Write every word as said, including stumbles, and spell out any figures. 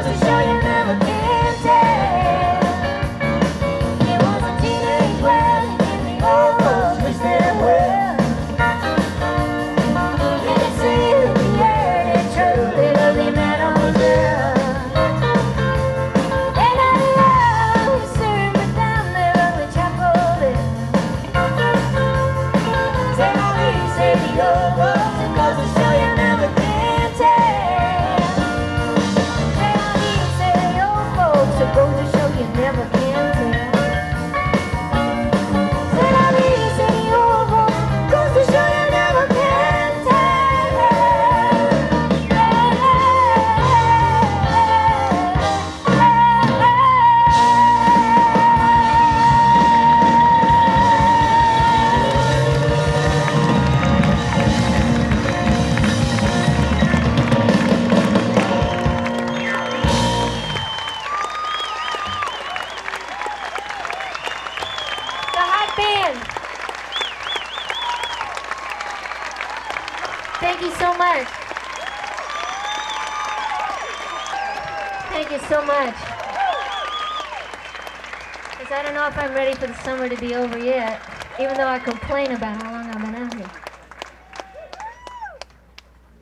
to show you never can tell. It was a teenage wedding in the old folks wish them well. You can see in the air that truly lovely mademoiselle. They not love serving down there on the chapel there. Say no, we say the old folks, it goes to show you never can tell. Say no, we say the old folks, it goes to show you never can tell. Say no, we say the old folks, goes to show you never can The hot band. Thank you so much. Thank you so much. Because I don't know if I'm ready for the summer to be over yet, even though I complain about how long I'm